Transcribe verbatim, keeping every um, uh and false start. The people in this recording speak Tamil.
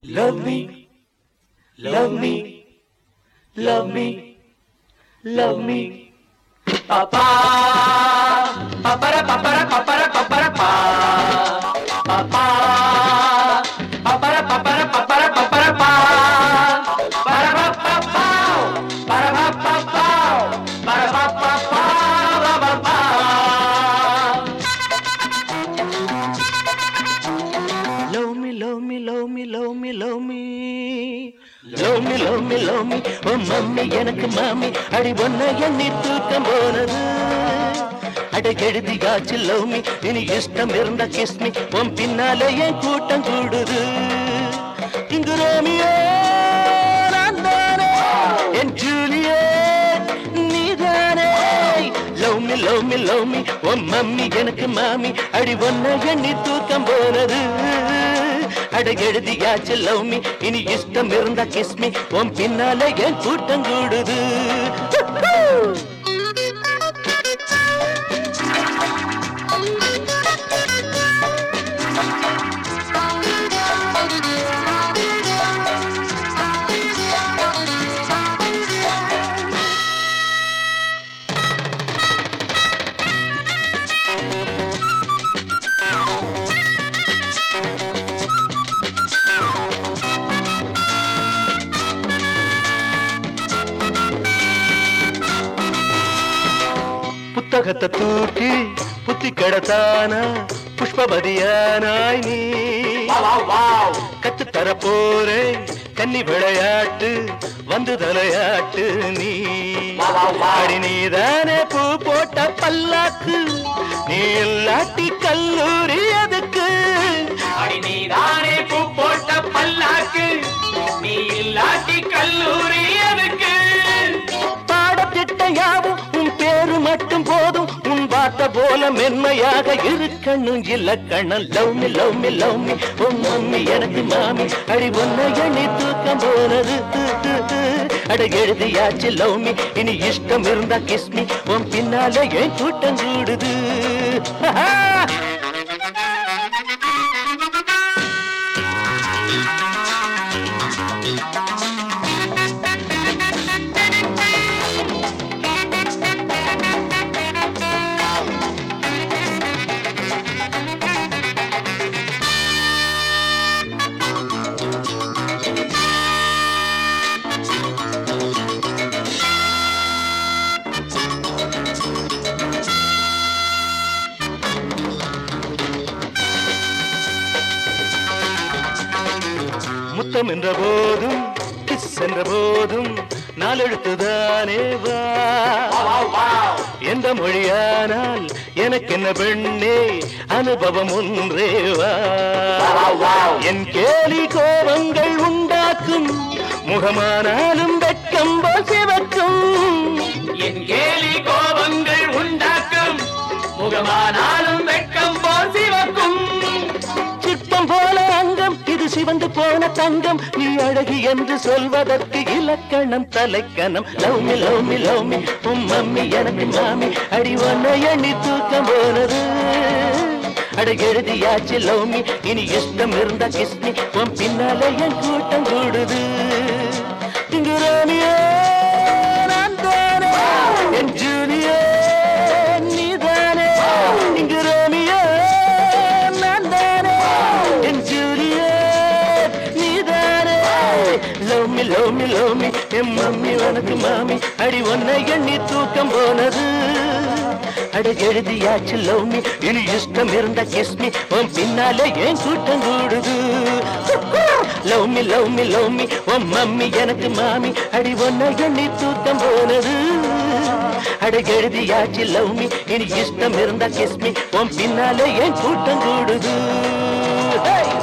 Love me, love me, love me, love me. Papa, papara papara papara papara pa. Papa, papara papara papara papara pa. Para pa pa pa, para pa pa pa, para pa pa pa, pa pa pa. Love me, love me, love me, love me, love me. Love me, love me, love me. Oh mummy, எனக்கு மாமி அடி ஒன்ன எண்ணி தூக்கம் போனது. அட எழுதியாச்சு love me. இனி இஷ்டம் இருந்தா kiss me. உன் பின்னாலே என் கூட்டம் கூடுது. இங்கு ரோமியோ நான் தானே, என் ஜூலியட் நீதானே. Love me, love me, love me. Oh mummy, எனக்கு மாமி அடி ஒன்ன எண்ணி தூக்கம் போனது. அட எழுதியாச்சு love me. இனி இஷ்டம் இருந்தா kiss me. உன் பின்னாலே என் கூட்டம் கூடுது. புத்தகத்தை தூக்கி புத்தி கடத்தானா புஷ்பவதியானாய் நீ. கத்து தர போறேன் கன்னி விளையாட்டு வந்து தலையாட்டு நீ. அடி நீதானே பூ போட்ட பல்லாக்கு, நீ இல்லாட்டி கல்லூரி அதுக்கு. அடி நீதானே பூ போட்ட பல்லாக்கு, நீ இல்லாட்டி கல்லூரி அதுக்கு. பாடத்திட்டம் யாவும் உன் பேரு மட்டும் போதும், உன் வார்த்தை போல மென்மையாக இருக்கணும் இலக்கணம். Love me, love me, love me. உன் மம்மி எனக்கு மாமி அடி ஒன்ன எண்ணி தூக்கம் போனது. அட எழுதியாச்சு லவ் மீ. இனி இஷ்டம் இருந்தா கிஸ் மீ. உன் பின்னாலே என் கூட்டம் கூடுது. முத்தம் என்ற போதும் கிஸ் என்ற போதும் நாளெழுத்துதானே வா. எந்த மொழியானால் எனக்கு என்ன பெண்ணே அனுபவம் ஒன்றே வா. என் கேலி கோபங்கள் உண்டாக்கும், முகமானாலும் வெட்கம் சிவக்கும். என் கேலி கோபங்கள் உண்டாக்கும், முகமானாலும் வெட்கம் சிவக்கும். சிற்பம் போல அங்கம் இது சிவந்து போன தங்கம், நீ அழகி என்று சொல்வதற்கு இலக்கணம் தலைக்கணம். Love me, love me, love me. உன் மம்மி எனக்கு மாமி அடி ஒன்ன எண்ணி தூக்கம் போனது. அட எழுதியாச்சு லவ் மீ. இனி இஷ்டம் இருந்தா கிஸ் மீ. உன் பின்னாலே என் கூட்டம் கூடுது. இங்கு ரோமியோ நான் தானே, என் ஜூலியட் நீதானே. இங்கு ரோமியோ நான் தானே, என் ஜூலியட் நீதானே. Love me, love me, love me. என் மம்மி உனக்கு மாமி அடி ஒன்ன எண்ணி தூக்கம் போனது. அட எழுதியாச்சு லவ் மீ. இனி இஷ்டம் இருந்தா கிஸ் மீ. உன் பின்னாலே என் கூட்டம் கூடுது. Love me, love me, love me. உன் மம்மி எனக்கு மாமி அடி ஒன்ன எண்ணி தூக்கம் போனது. அட எழுதியாச்சு லவ் மீ. இனி இஷ்டம் இருந்தா கிஸ் மீ. உன் பின்னாலே என் கூட்டம் கூடுது.